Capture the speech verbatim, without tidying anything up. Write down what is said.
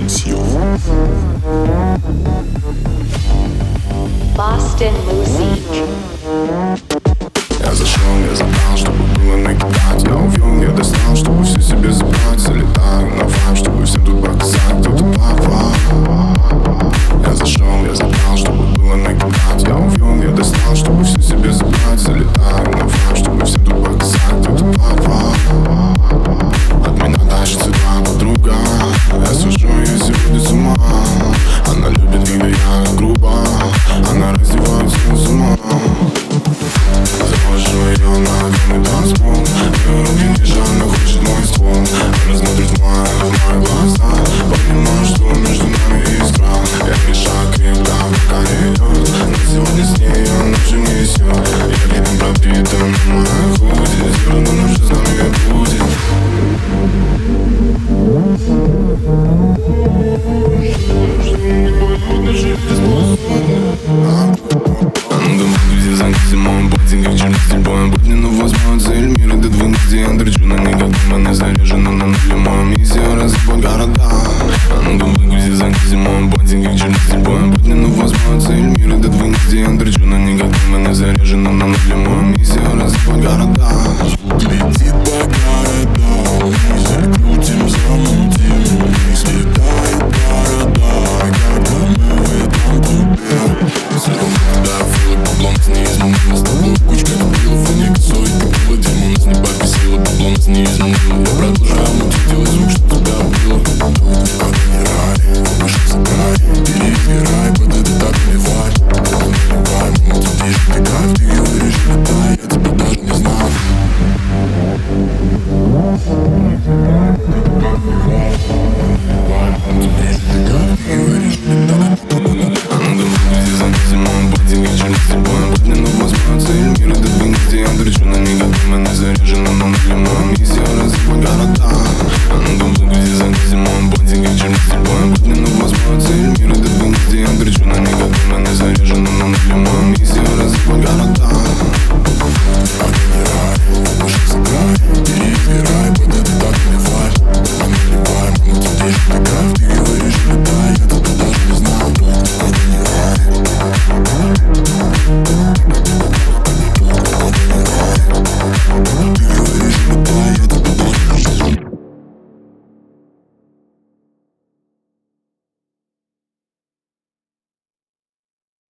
Intensiv. Boston Music. Я зашел, я забрал, чтобы было накидать. Я увел, я достал, чтобы все себе забрать. Залетаю на вайб, чтобы всем тут показать, кто тут папа. Я зашел, я забрал, чтобы было накидать. Я увел, я достал, чтобы все себе забрать. Залетаю на вайб, чтобы всем тут показать, кто тут папа. От меня тащится твоя подруга. Я сужу, я сегодня с ума. Она любит, когда я грубо. Она раздевается с ума. Завожу ее на огромный танцпол. Ее руки держат, она хочет мой ствол. Она смотрит в мои, в мои глаза. Понимаю, что между нами искра. Я мешаю крепко, пока не идет. Но сегодня с ней она же несет. Я грибом пропитан, моя худи. Зерно наше с нами будет. Где загрузим мой ботик, как через стиль боем. Будь мне, но возьму цель мира до двух, где я дрочу на никак. Она заряжена на нуле, моя миссия разъебать города. А ну-ка выгрузи, загрузим мой ботик, как через стиль боем. Будь мне, но возьму цель мира до двух, где я дрочу на никак. Она заряжена на нуле, моя миссия разъебать города. Летит по городам, мы закрутим, замутим. И слетает города, когда мы в этом клубе. Да, филы баблом с ней изменила. С тобой кучка дебилов, и не косой купила. Тему нас не подкосила, баблом с ней изменила. Я продолжаю мутить, делай звук, что тебя убило. Тут как генерале, вышел за грани. Перебирай под этот отмевай. Наливай, мол, ты ближе, ты кайф, ты ее берешь, летай. Я тебя даже не знаю. Заряжена на нуле, моя миссия разъебать города.